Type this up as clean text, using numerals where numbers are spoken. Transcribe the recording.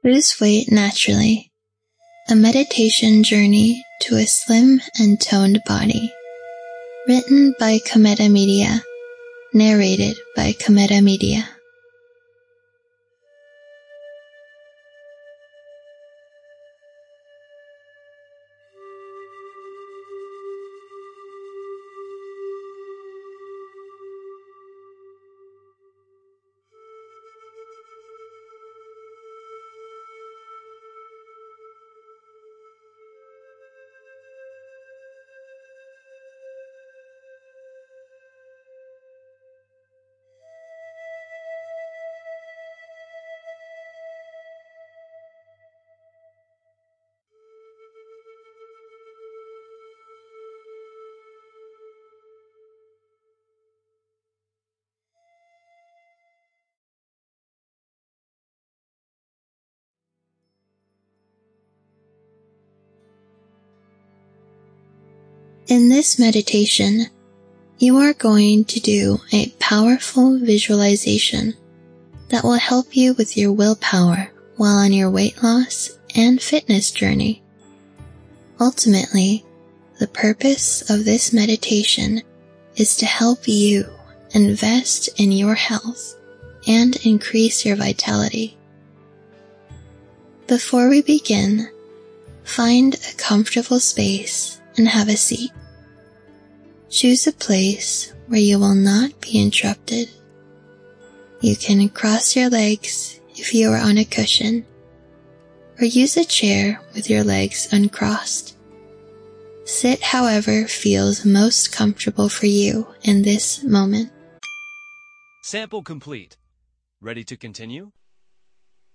Lose weight naturally. A meditation journey to a slim and toned body. Written by Cometa Media. Narrated by Cometa Media. In this meditation, you are going to do a powerful visualization that will help you with your willpower while on your weight loss and fitness journey. Ultimately, the purpose of this meditation is to help you invest in your health and increase your vitality. Before we begin, find a comfortable space and have a seat. Choose a place where you will not be interrupted. You can cross your legs if you are on a cushion, or use a chair with your legs uncrossed. Sit however feels most comfortable for you in this moment. Sample complete. Ready to continue?